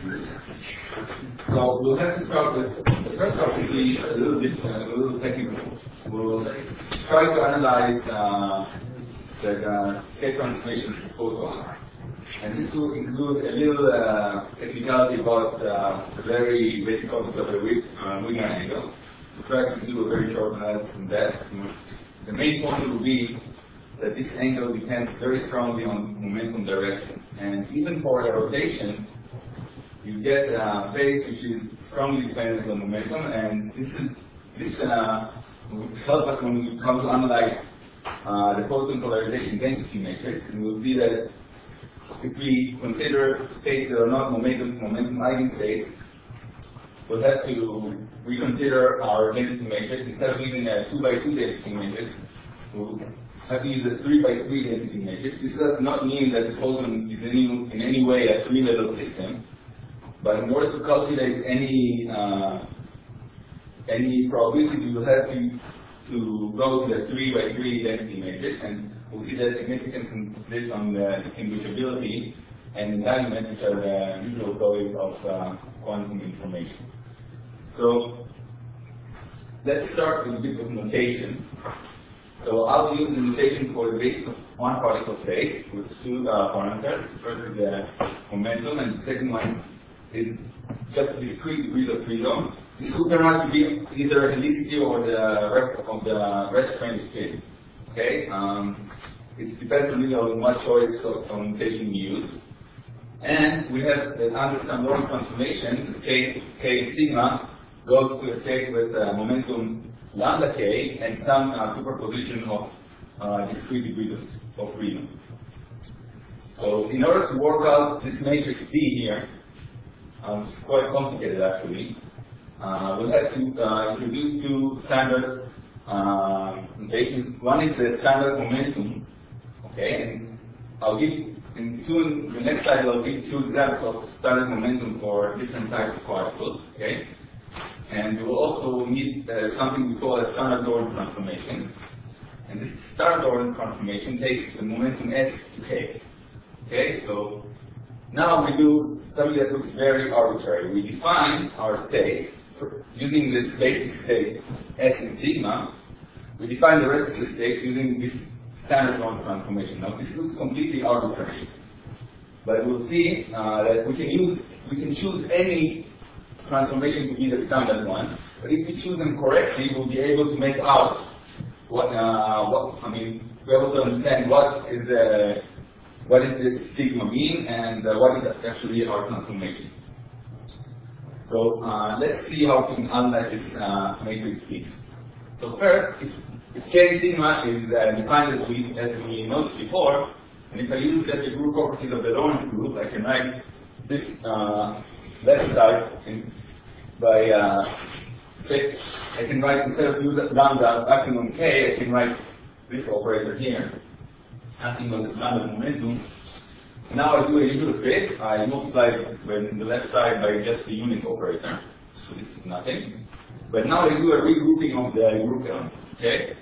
So we'll have to start with the first topic, be a little technical. We'll try to analyze the state transformation proposal. And this will include a little technicality about the very basic concept of the Wigner angle. We'll try to do a very short analysis on that. The main point will be that this angle depends very strongly on momentum direction. And even for a rotation, you get a phase which is strongly dependent on momentum, and this will help us when we come to analyze the photon polarization density matrix. And we'll see that if we consider states that are not momentum eigenstates, we'll have to reconsider our density matrix. Instead of using a 2x2 density matrix, we'll have to use a 3x3 density matrix. This does not mean that the photon is in any way a three-level system. But in order to calculate any probabilities, we will have to go to the 3x3 density matrix, and we'll see the significance in this on the distinguishability and entanglement, which are the usual values of quantum information. So let's start with a bit of notation. So I'll use the notation for the basis of one particle phase with two parameters. First is the momentum, and the second one is just discrete degrees of freedom. This will turn out to be either helicity or the rest frame spin. Okay? It depends really on what choice of notation you use. And we have the understand Lorentz transformation, the state k sigma goes to a state with momentum lambda k and some superposition of discrete degrees of freedom. So in order to work out this matrix D here, it's quite complicated actually. We'll have to introduce two standard notations. One is the standard momentum, okay, and I'll give, and soon, the next slide I'll give two examples of standard momentum for different types of particles, okay. And we will also need something we call a standard Lorentz transformation. And this standard Lorentz transformation takes the momentum S to K, okay, so now we do something that looks very arbitrary. We define our states using this basic state S and sigma. We define the rest of the states using this standard Lorentz transformation. Now this looks completely arbitrary, but we'll see that we can choose any transformation to be the standard one. But if we choose them correctly, we'll be able to make out we're able to understand what is this sigma mean, and what is actually our transformation. So let's see how we can analyze this matrix P. So first, if K sigma is defined as we noted before, and if I use just the group properties of the Lorentz group, I can write this left side I can write, instead of lambda acting on K, I can write this operator here, acting on the standard momentum. Now I do a usual fit. I multiply the left side by just the unit operator. So this is nothing. But now I do a regrouping of the group elements. Okay?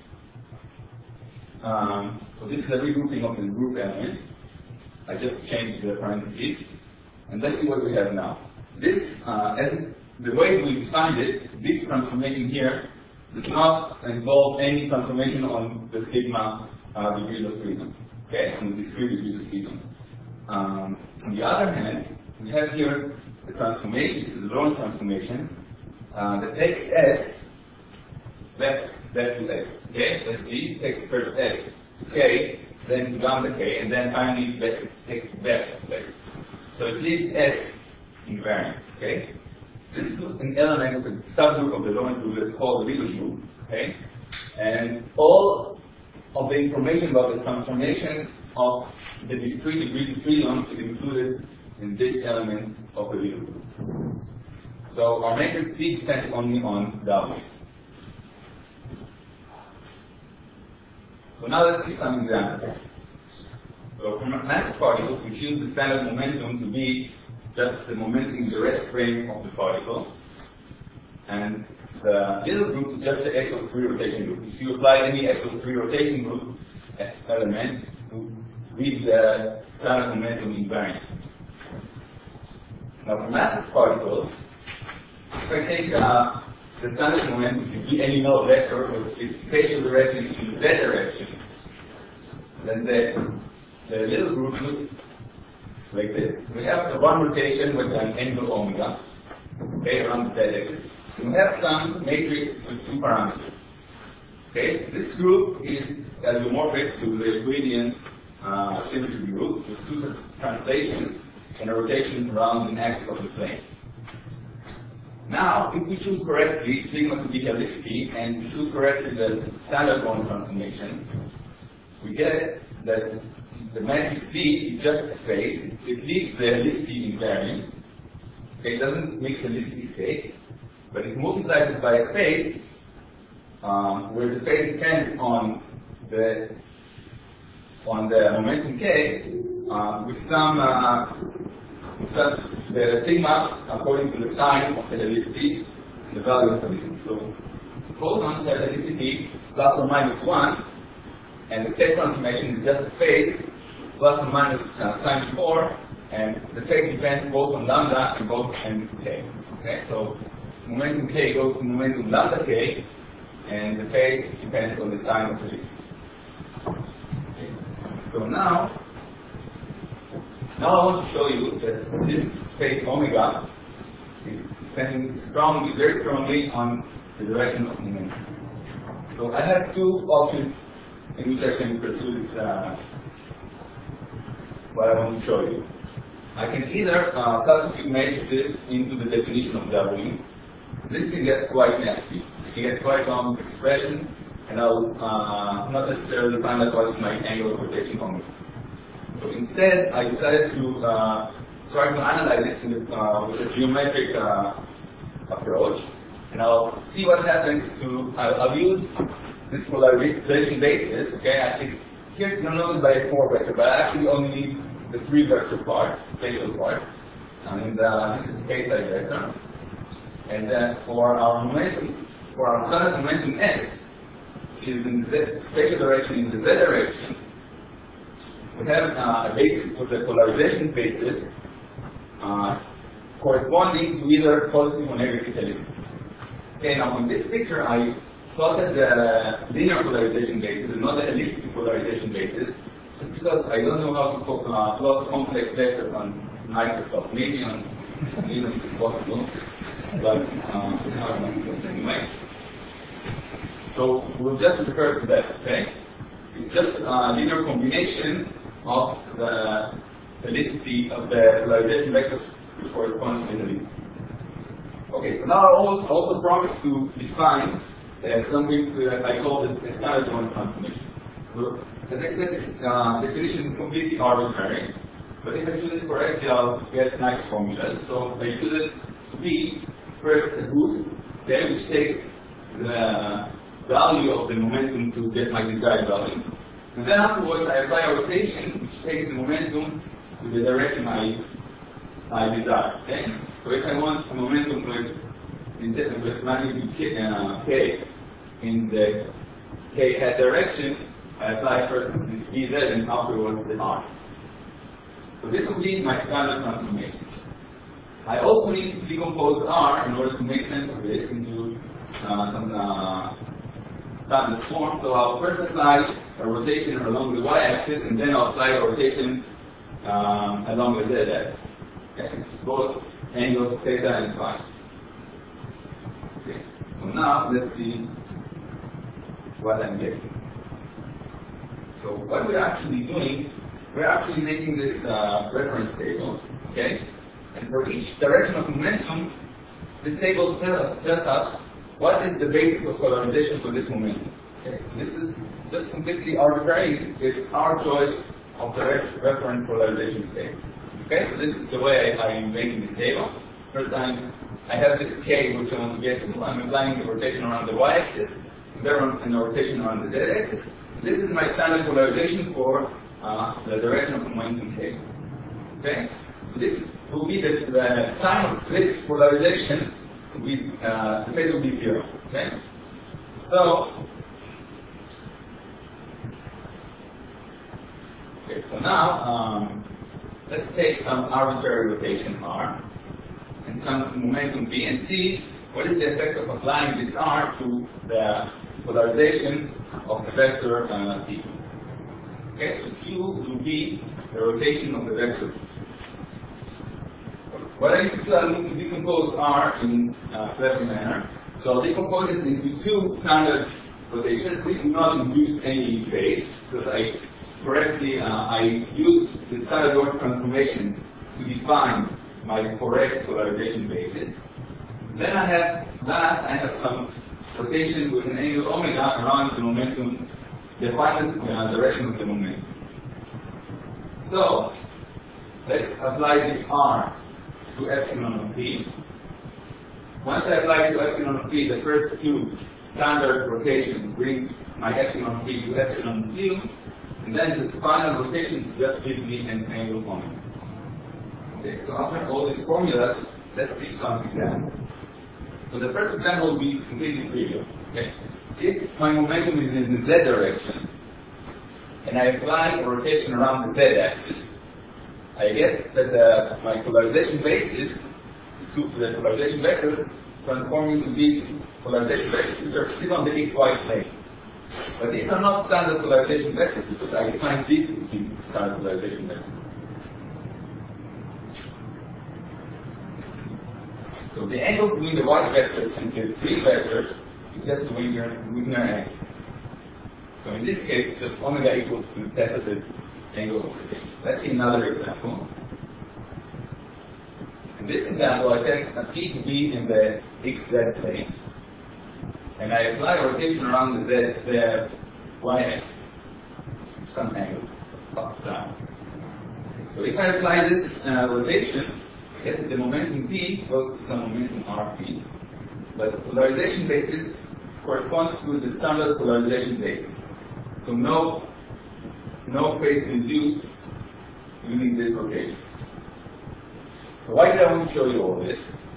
So this is a regrouping of the group elements. I just changed the parentheses. And let's see what we have now. This, as the way we defined it, this transformation here does not involve any transformation on the sigma degrees of freedom, okay, on the discrete degrees of freedom. On the other hand, we have here the transformation, this is the Lorentz transformation, that takes S back to S, okay, let's see, it takes first S to K, then to lambda K, and then finally takes back to S. So it leaves S invariant, okay. This is an element of the subgroup of the Lorentz group that's called the Wigner group, okay? And all of the information about the transformation of the discrete degrees of freedom is included in this element of the Wigner group. So our matrix D depends only on W. So now let's see some examples. So for massive particles, we choose the standard momentum to be just the momentum in the rest frame of the particle. And the little group is just the XO3 rotation group. If you apply any XO3 rotation group element, you read the standard momentum invariant. Now for massless particles, if I take the standard momentum to be any null vector with its spatial direction in the z direction, then the little group looks like this. We have a one rotation with an angle omega, okay, around the z-axis. We have some matrix with two parameters. Okay, this group is isomorphic to the Euclidean symmetry group with two translations and a rotation around the axis of the plane. Now, if we choose correctly sigma to be helicity and we choose correctly the standard Born transformation, we get that the matrix C is just a phase. It leaves the helicity invariant. Okay, it doesn't mix helicity state, but it multiplies it by a phase where the phase depends on the momentum k with the sigma according to the sign of the helicity and the value of helicity. So photons have helicity plus or minus 1, and the state transformation is just a phase plus or minus sign 4, and the phase depends both on lambda and both n k. Okay, so momentum k goes to momentum lambda k, and the phase depends on the sign of helicity. Okay. So now I want to show you that this phase omega is depending very strongly on the direction of momentum. So I have two options in which I can pursue this, what I want to show you. I can either substitute matrices into the definition of W. This can get quite nasty. It can get quite long expression, and I'll not necessarily find out what is my angle of rotation omega. So instead, I decided to try to analyze it with a geometric approach, and I'll see what happens to. I'll use this polarization basis. Okay, it's here denoted by a 4 vector, but I actually only need the 3 vector part, spatial part, and this is space I vector. And then for our momentum, for our standard momentum S, which is in the spatial direction in the z direction, we have a basis for the polarization basis corresponding to either positive or negative helicity. Okay, now in this picture I plotted the linear polarization basis and not the helicity polarization basis, just because I don't know how to plot complex vectors on Microsoft. Maybe on Linux it's possible, but anyway. So we'll just refer to that, okay? It's just a linear combination of the helicity of the polarization vectors which correspond to the helicity. Okay, so now I also promised to define something that I call the standard Born transformation. So, as I said, this definition is completely arbitrary, but if I choose it correctly, I'll get nice formulas. So I choose it to be first a boost, okay, which takes the value of the momentum to get my desired value. And then afterwards, I apply a rotation, which takes the momentum to the direction I desire. Okay? So if I want a momentum with magnitude k in the k hat direction, I apply first this Vz and afterwards the R. So this will be my standard transformation. I also need to decompose R in order to make sense of this into some standard form. So I'll first apply a rotation along the y-axis, and then I'll apply a rotation along the z-axis. Okay, both angles theta and phi. Okay, so now let's see what I'm getting. So what we're actually doing, we're actually making this reference table. Okay, and for each direction of momentum, this table tells us what is the basis of polarization for this momentum. Okay, so this is just completely arbitrary. It's our choice of the reference polarization space. Okay, so this is the way I'm making this table. First time I have this k which I want to get to. I'm applying the rotation around the y-axis, and then a rotation around the z-axis. This is my standard polarization for the direction of momentum k. Okay, so this will be the sign of this polarization. The phase will be 0. Okay, so now let's take some arbitrary rotation r. and some momentum p, and see what is the effect of applying this r to the polarization of the vector p. Okay, so q will be the rotation of the vector. What I need to do, I need to decompose r in a clever manner. So I'll decompose it into two standard rotations. This will not induce any phase, because I use the standard order transformation to define my correct polarization basis. Then I have some rotation with an angle omega around the momentum, the final direction of the momentum. So let's apply this r to epsilon of p. Once I apply to epsilon of p, the first two standard rotations bring my epsilon of p to epsilon q, and then the final rotation just gives me an angle omega. Okay, so after all these formulas, let's see some examples. So the first example will be completely trivial. Okay? If my momentum is in the z direction, and I apply a rotation around the z axis, I get that my polarization basis, the polarization vectors, transform into these polarization vectors, which are still on the xy plane. But these are not standard polarization vectors, because I define these to be standard polarization vectors. So the angle between the y vectors and the z vectors is just the Wigner angle. So in this case, just omega equals to the theta of the angle of rotation. Let's see another example. In this example, I take a p to be in the xz plane, and I apply a rotation around the y-axis, some angle, up, down. So if I apply this rotation, I get that the momentum p goes to some momentum rp, but the polarization basis corresponds to the standard polarization basis. So no phase induced using this rotation. So why did I want to show you all this?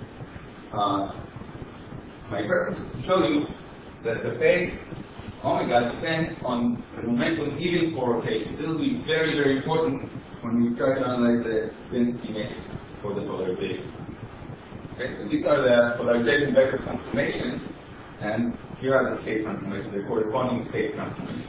My purpose is to show you that the phase omega depends on the momentum even for rotation. This will be very, very important when we try to analyze the density matrix for the polarization. Okay, so these are the polarization vector transformations, and here are the state transformations, the corresponding state transformations.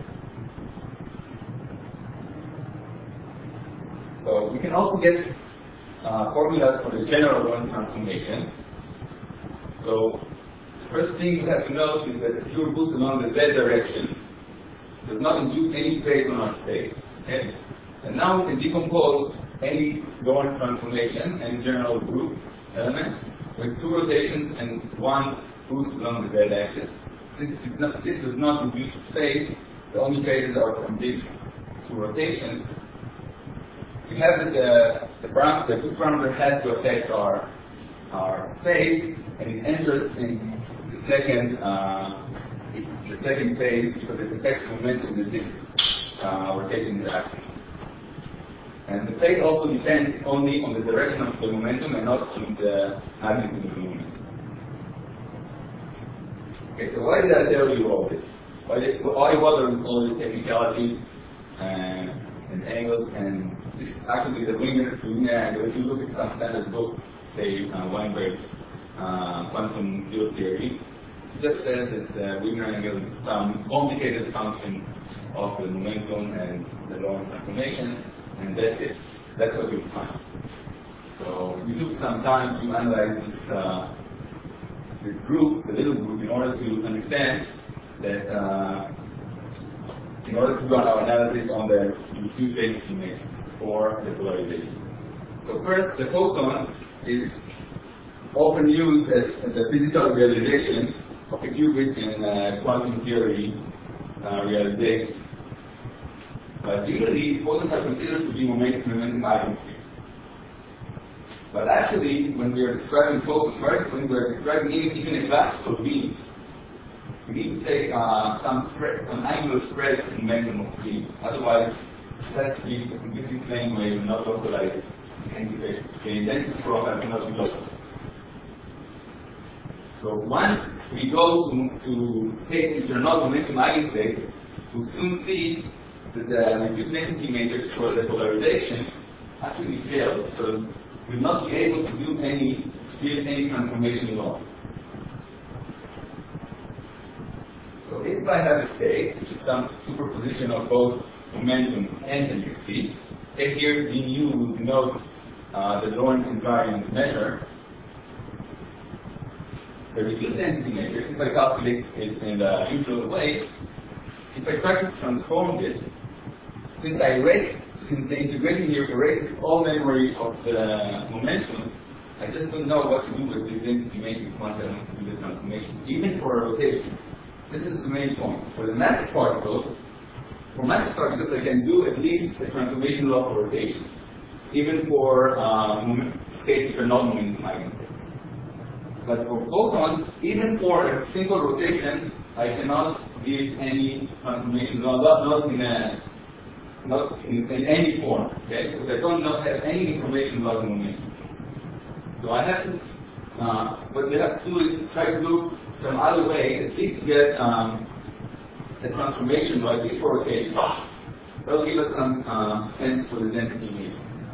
So we can also get formulas for the general Lorentz transformation. So the first thing you have to note is that the pure boost along the z direction does not induce any phase on our state. Okay? And now we can decompose any Lorentz transformation and general group element with two rotations and one boost along the z-axis. Since this does not induce phase, the only phases are from these two rotations. We have that the boost parameter has to affect our phase, and it enters in the second phase because it affects the momentum that this rotation is acting. And the phase also depends only on the direction of the momentum and not on the magnitude of the momentum. Okay, so why did I tell you all this? Why bother with all these technicalities and angles? And this is actually the Wigner angle. If you look at some standard book, say Weinberg's quantum field theory, it just says that the Wigner angle is some complicated function of the momentum and the Lorentz transformation, and that's it. That's what you find. So we took some time to analyze this group, the little group, in order to understand that in order to run our analysis on the reduced density matrix for the polarization. So first, the photon is often used as the physical realization of a qubit in quantum theory realizations. But usually, photons are considered to be momentum eigenstates. But actually, when we are describing photons, right, when we are describing even a classical beam, we need to take some angular spread in momentum of the beam. Otherwise, it has to be a completely plane wave, not localized. And the density profile cannot be local. So once we go to states which are not momentum eigenstates, we'll soon see that the reduced density matrix for the polarization actually failed, because will not be able to do any transformation law. So if I have a state, which is some superposition of both momentum and density, and here dU will denote the Lorentz invariant measure, the reduced density matrix, if I calculate it in the usual way, if I try to transform it, since the integration here erases all memory of the momentum, I just don't know what to do with this density matrix once I want to do the transformation, even for a rotation. This is the main point. For the massive particles, I can do at least a transformation law for rotation, even for states which are not momentum eigenstates. But for photons, even for a single rotation, I cannot give any transformation law, not in any form, okay? Because I don't have any information about the momentum. So I have to, what we have to do is try to do some other way, at least to get a transformation law, at least for rotation. That will give us some sense for the density matrix.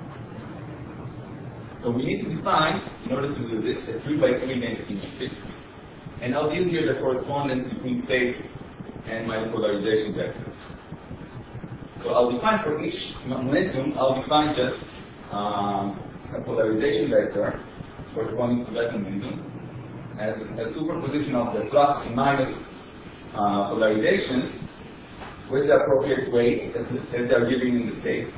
So we need to define, in order to do this, a 3x3 density matrix. And I'll use here the correspondence between states and my polarization vectors. So I'll define for each momentum, I'll define just a polarization vector corresponding to that momentum as a superposition of the plus and minus polarizations with the appropriate weights as they're given in the state.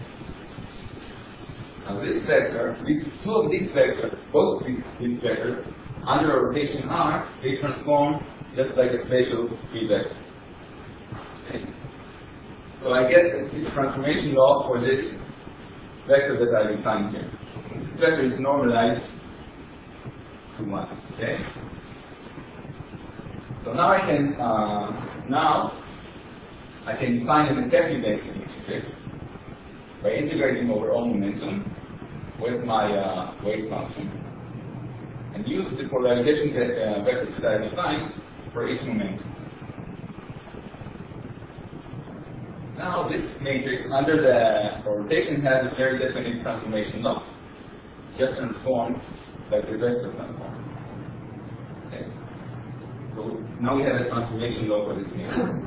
Now this vector, two of these vectors, both these vectors, under a rotation R, they transform just like a spatial free vector. Okay. So I get a transformation law for this vector that I defined here. This vector is normalized to 1. Okay. So now I can define an effective density matrix by integrating over all momentum with my weight function and use the polarization vectors that I defined for each momentum. Now this matrix under the rotation has a very definite transformation law. Just transforms like the vector transform. Okay. So now we have a transformation law for this matrix.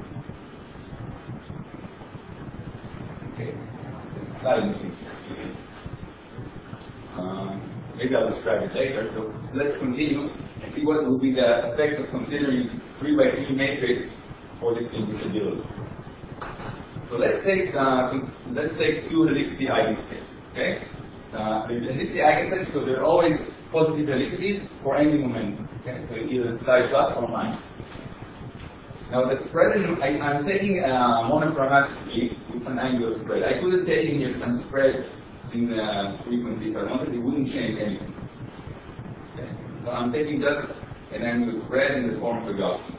Okay. Maybe I'll describe it later. So let's continue and see what will be the effect of considering 3x3 matrix for this indisability. So let's take two helicity eigenstates. Okay, the helicity eigenstates, because they're always positive helicities for any momentum. Okay, so either psi plus or minus. Now the spread, I'm taking monochromatically with an angular spread. I could have taken here some spread in the frequency if I wanted, it wouldn't change anything. Okay. So I'm taking just an angular spread in the form of a Gaussian.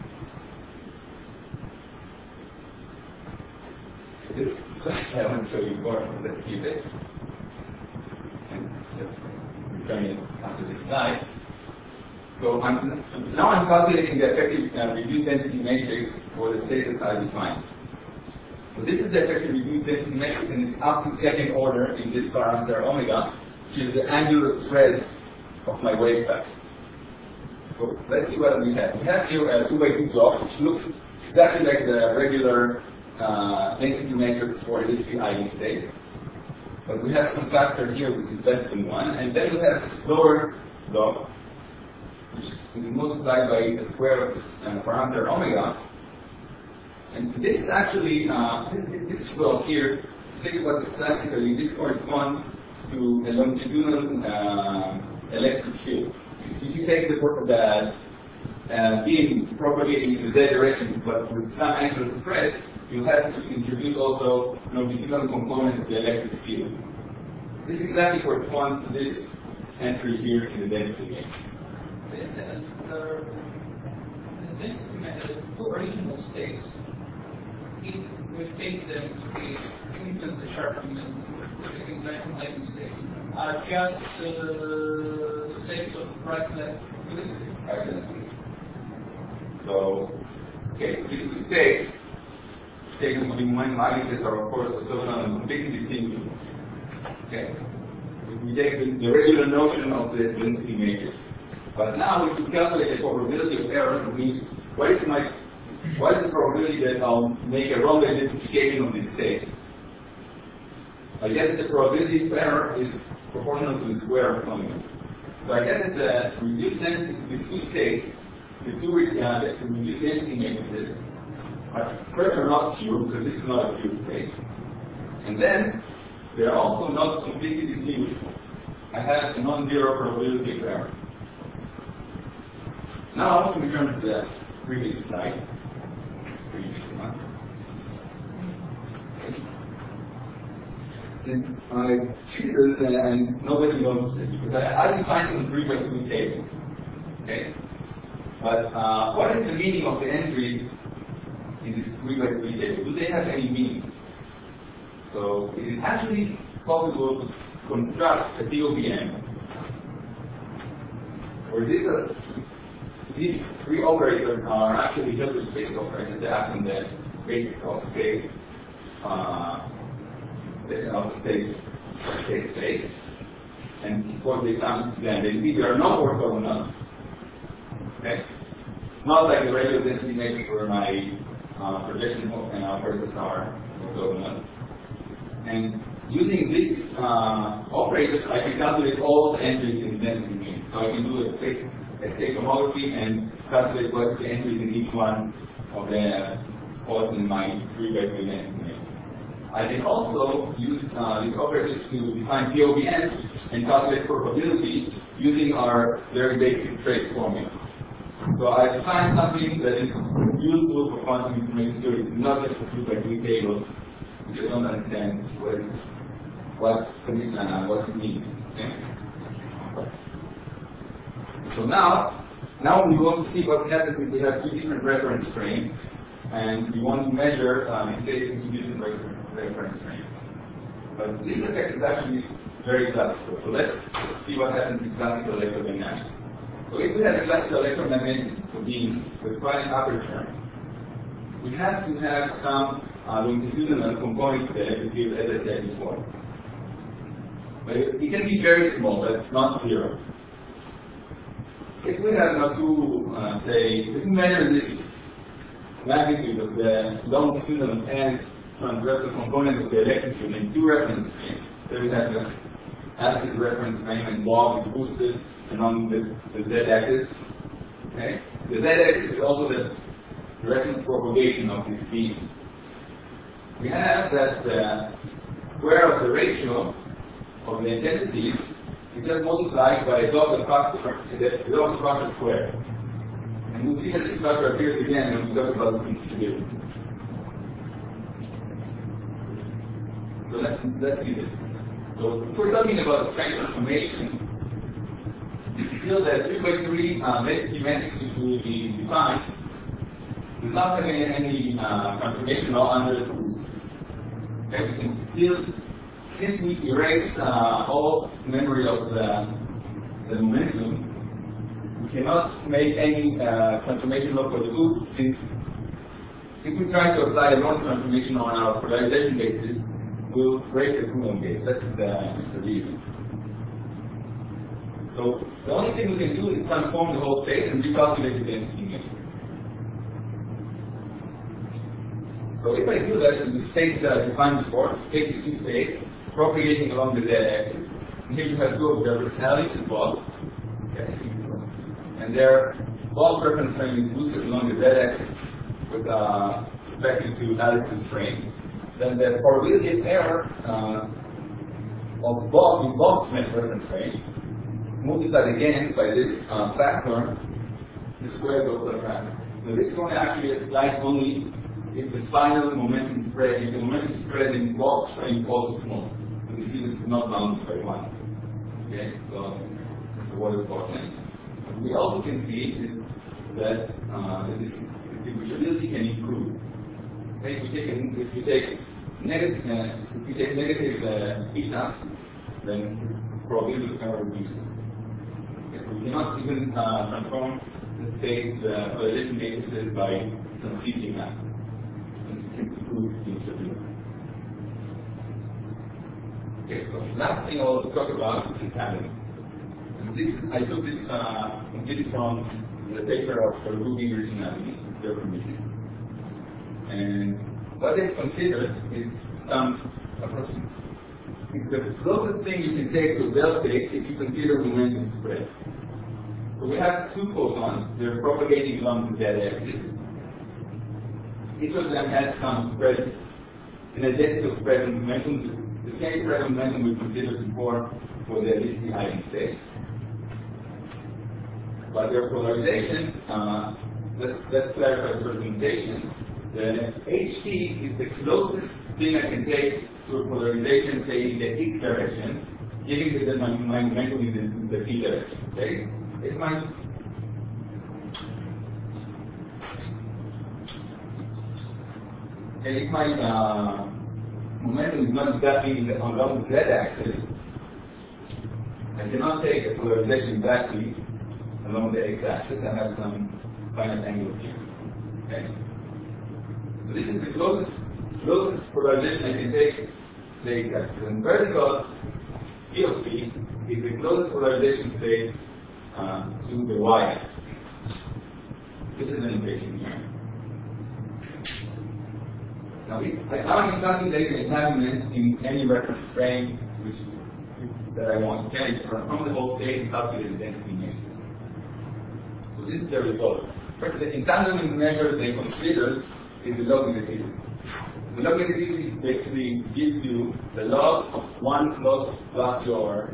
This slide I want to show you more, so let's keep it. And just return it after this slide. So now I'm calculating the effective reduced density matrix for the state that I defined. So this is the effective reduced density matrix, and it's up to second order in this parameter omega, which is the angular spread of my wave path. So let's see what we have. We have here a 2x2 block, which looks exactly like the regular density matrix for this eigenstate. But we have some factor here which is less than 1, and then we have this lower block, which is multiplied by the square of this parameter omega. And this is actually, this block here, think about this classically, this corresponds to a longitudinal electric field. If you take the beam propagating in the z direction, but with some angular spread, you have to introduce also longitudinal component of the electric field. This exactly corresponds to this entry here in the density matrix. The density matrix, two original states, if we take them to be infinitely sharp and taking random eigenstates, are just states of right-left velocities. So, okay, so these two states taken to be momentum eigenstates are of course orthogonal and completely distinguishable. Okay, we take the regular notion of the density matrix. But now if we calculate the probability of error, it means what is the probability that I'll make a wrong identification of this state? I get that the probability of error is proportional to the square of polynomial. So I get that the reduced density, these two states, the two reduced density matrices, first are not pure, because this is not a pure state. And then, they are also not completely distinguishable. I have a non-zero probability of error. Now, to return to the previous slide. Since I cheated and nobody knows this, because I defined some 3x3 table. Okay? But what is the meaning of the entries in this 3x3 table? Do they have any meaning? So it is actually possible to construct a DOBM where these three operators are actually Hilbert space operators. They act on the basis of state space, and what they sum to them. They are not orthogonal. Okay? Not like the regular density matrix where my projection and operators are orthogonal. And using these operators, I can calculate all the entries in the density matrix. So I can do a state homography and calculate what's the entries in each one of the spots in my 3x3 density matrix. I can also use these operators to define POBMs and calculate probability using our very basic trace formula. So I define something that is useful for quantum information theory. It's not just a 2x3 table, which I don't understand what it means. Okay? So now we want to see what happens if we have two different reference frames, and we want to measure states in two different reference frames. But this effect is actually very classical. So let's see what happens in classical electrodynamics. So if we have a classical electromagnetic beam with finite aperture, we have to have some longitudinal component to the electric field, as I said before. But it can be very small, but not zero. If we have if we measure this magnitude of the longitudinal and transversal component of the electric field in two reference frames, then we have the axis reference frame, and log is boosted along the z-axis. Okay? The z-axis is also the direction of propagation of this beam. We have that the square of the ratio of the intensities is just multiplied by a Doppler factor, the Doppler factor squared. And we'll see that this factor appears again when we talk about the distribution. So let's see this. So if we're talking about strength transformation, we feel that 3x3 density matrix which will be defined does not have any transformation under the rules. Okay, we can still, since we erased all memory of the momentum, we cannot make any transformation law for the boost, since if we try to apply a Lorentz transformation on our polarization basis, we'll break the Coulomb gate. That's the reason. So the only thing we can do is transform the whole state and recalculate the density matrix. So if I do that in the state that I defined before, take these two states, propagating along the z-axis, and here you have two observers, Alice and Bob. Okay. And their Bob's reference frame is boosted along the z-axis with respect to Alice's frame. Then the probability of error of Bob in Bob's reference frame multiplied again by this factor, the square Doppler factor. Now this one actually applies only if the final momentum spread, if the momentum spread in Bob's frame is also small. So you see this is not bounded by 1. Okay, so it's a water thing. We also can see is that the distinguishability can improve. Okay, if we take negative beta, then probability of error reduces. Okay, so we cannot even transform the state, the polarization matrices by some CT map. And we can improve distinguishability. Okay, so last thing I'll talk about is entanglement. And I took this completely from the paper of Ruby originality, their permission. And what they considered is it's the closest thing you can take to a Bell state if you consider momentum spread. So we have two photons, they're propagating along the z-axis. Each of them has some spread, an identical spread of momentum, the same spread of momentum we considered before for the Alice eigenstate. But their polarization, let's clarify the representation. The HP is the closest thing I can take to a polarization, say, in the x direction, giving that my momentum is in the p direction. Okay? If my momentum is not exactly along the z-axis, I cannot take the polarization exactly along the x-axis. I have some finite angle here. Okay? So this is the closest polarization I can take to the x-axis. And vertical P of P is the closest polarization state to the y-axis. This is an equation here. Now I can calculate the entanglement in any reference frame that I want. Okay, from the whole state and calculate the density matrix. So this is the result. First, the entanglement measure they considered is the log negativity. The log negativity basically gives you the log of 1 plus your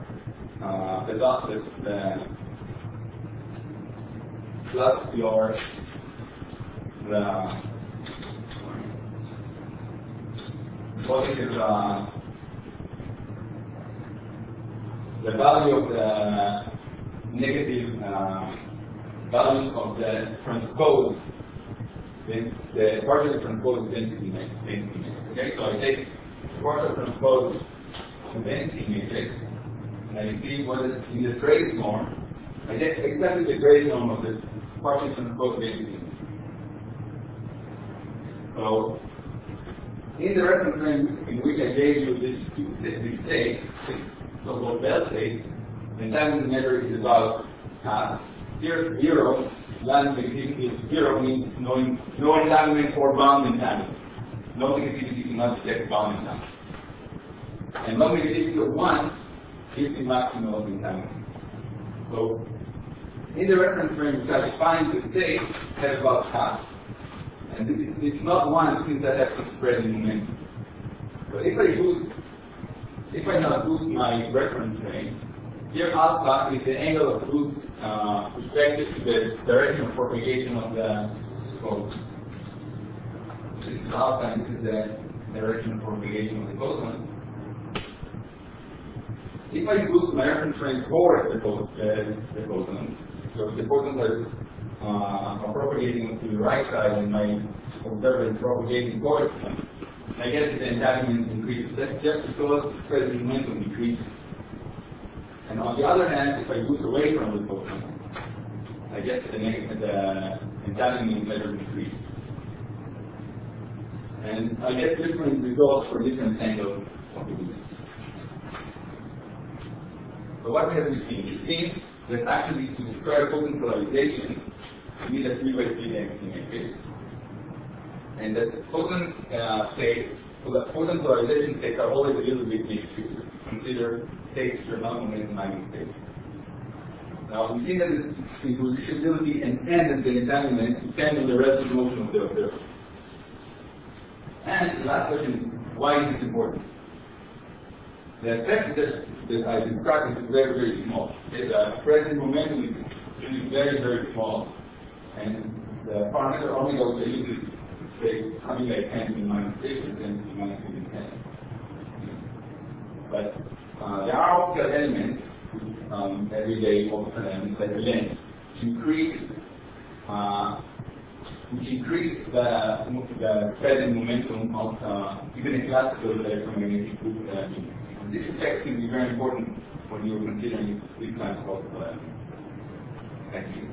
the value of the negative values of the transpose, the partial transpose density matrix. Okay, so I take the partial transpose to density matrix, and I see what is in the trace norm. I get exactly the trace norm of the partial transpose density. So in the reference frame in which I gave you this state, this so-called Bell state, the entanglement measure is about half. Here's 0. Land negativity is 0 means no entanglement or bound entanglement. No negativity cannot detect bound entanglement. And no negativity of 1 gives the maximum of entanglement. So in the reference frame which I defined, the state has about half. And it's not 1 since that has some spread in momentum. But if I now boost my reference frame, here alpha is the angle of boost respective to the direction of propagation of the photon. This is alpha and this is the direction of propagation of the photon. If I boost my reference frame towards the photons, so if the photons are propagating to the right side and my observer is propagating towards them, I get that the entanglement increases. That's just because the spread of momentum decreases. And on the other hand, if I boost away from the photon, I get the entanglement measure decreases. And I get different results for different angles of the boost. So what have we seen? We've seen that actually to describe photon polarization, we need a 3x3 density matrix. And that photon states, so that photon polarization states are always a little bit mixed. Consider states which are not momentum states. Now we see that the reproducibility and the entanglement depend on the relative motion of the observer. And the last question is, why is this important? The effect that I described is very, very small. Okay? The spread in momentum is really very, very small. And the parameter omega which I use is, say, something like 10 to the minus 6 and 10 to the minus 10. But there are optical elements, everyday optical elements like the lens, which increase the spread in momentum of even a classical electromagnetic group. And this effect can be very important when you're considering these kinds of optical elements. Thank you.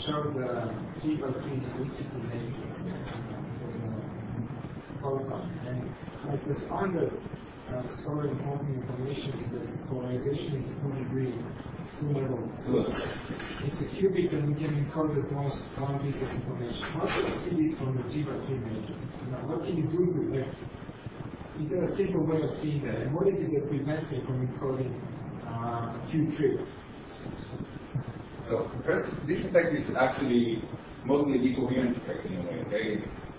showed the 3 by 3 density matrix for the photon. And like the standard storing quantum information is that polarization is 2 degree, 2 level. So it's a cubic and we can encode at most one piece of information. How do you see this from the 3 by 3 matrix? Now, what can you do with it? Is there a simple way of seeing that? And what is it that prevents me from encoding Q3? So first, this effect is actually mostly a decoherence effect in a way. Okay,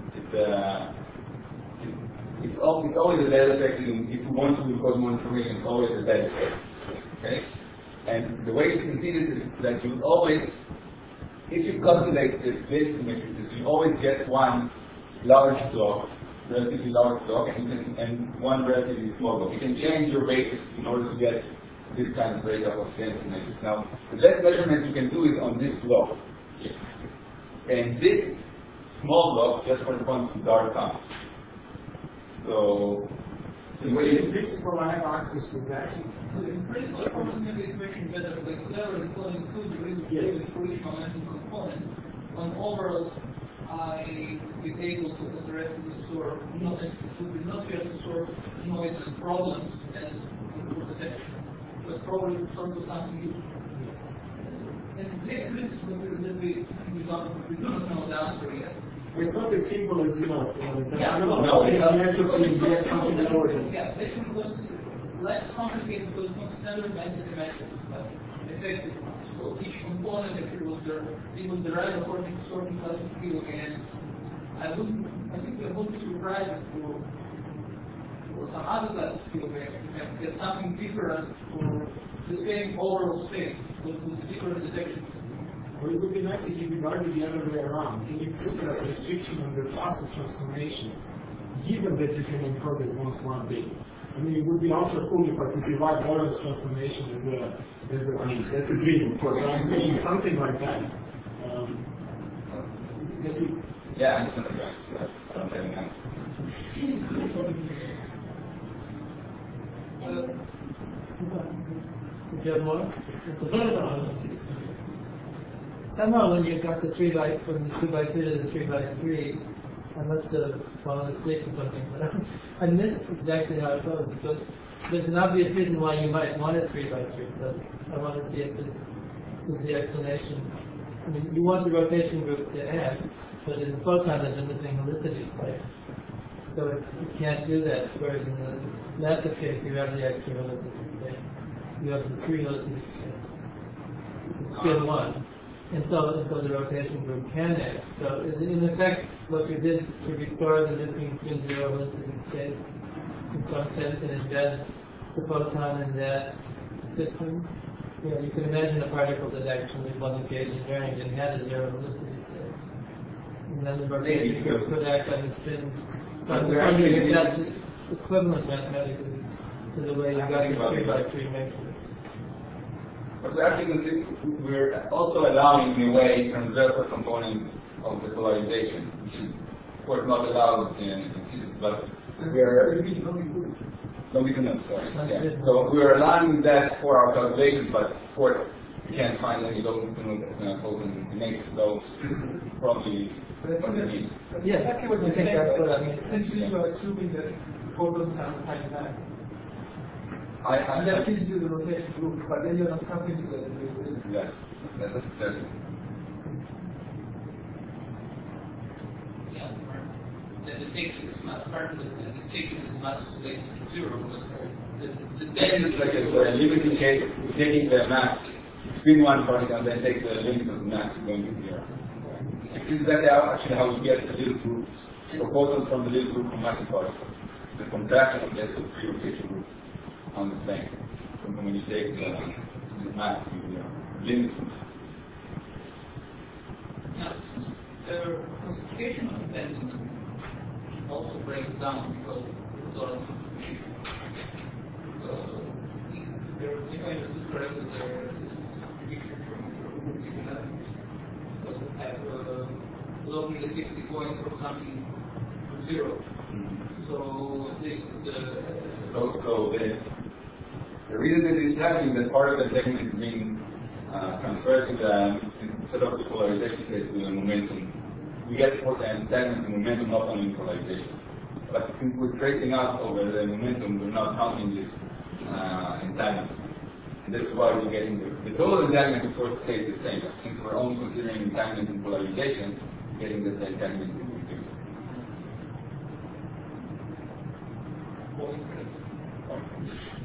it's always a bad effect. If you want to encode more information, it's always a bad effect. Okay, and the way you can see this is that you always, if you calculate the spacing matrices, you always get one large block, relatively large block, and one relatively small block. You can change your basis in order to get this kind of breakup of density matrix. Now, the best measurement you can do is on this block here. And this small block just corresponds to dark time. So, in principle, I have access to that. In principle, I want to make the equation better by clearly encoding 2 degrees of freedom for each momentum component. On overall, I be able to address the source, not just the source noise and problems as input detection, but probably some to something useful. Yes. And this is the we do not know the answer yet. It's not as simple as, Yeah, basically because less complicated because it's not standard density metrics, but effective ones. So each component actually was derived according to certain classes field, and I think we wouldn't be surprised for some other classes field where you can get something different for the same overall space with different detections. Well, it would be nice if you regarded the other way around. Can you put a restriction on the class of transformations, given that you can encode at most one bit? I mean, it would be ultra cool if I could divide Lorentz transformation I mean, that's a dream, of course, but I'm saying something like that. yeah, I understand the question. I don't have an answer. Do you have more? Somehow when you got the 2 by 3 to the 3 by 3, I must have fallen asleep or something. But I missed exactly how it goes. But there's an obvious reason why you might want a 3 by 3. So I want to see if this is the explanation. I mean, you want the rotation group to act, but in the photon there's a missing helicity state. So you can't do that. Whereas in the massive case, you have the extra helicity state. You have the 3 helicity states. It's spin 1. And so the rotation group can act. So in effect, what you did to restore the missing spin 0 helicity states, in some sense, and embed the photon in that system. You can imagine a particle that actually wasn't gauge invariant and had a 0 helicity state. And then the rotation group could act on the spins. But we're wondering if that's equivalent mathematically to the way you got the 3 by 3 matrix. But we're also allowing, in a way, transversal component of the polarization, which is, of course, not allowed in physics, but we're longitudinal. Yeah. So we're allowing that for our calculations, but of course, we can't find any longitudinal photon matrix. So this is probably what we need. Yes, exactly what you think that's what I mean. Essentially, you are assuming that photons have a time lag. And that gives you the rotation group, but then you're not counting to that. Yeah, that's exactly. Yeah, the detection is mass particle, the detection is mass related to 0. The Then it's like a limiting case, taking the mass, spin one particle, and then take the limits of the mass going to 0. This is actually how we get the little groups, proposals from the little group from massive particles. The contraction of this free rotation group on the plane when you take the mass to 0, limit to mass. Now, the classification of pendulum also breaks down because of the Lorentz distribution. If I understood correctly, there is a distribution from because we have low negativity going from something to 0. So this the reason that this is happening is that part of the technique is being transferred to the instead of the polarization state with the momentum, we get for the entanglement and momentum not only in polarization. But since we're tracing out over the momentum, we're not counting this entanglement. And this is why we're getting the total entanglement, of course, stays the same. But since we're only considering entanglement and polarization, getting that the entanglement is reduced. Point.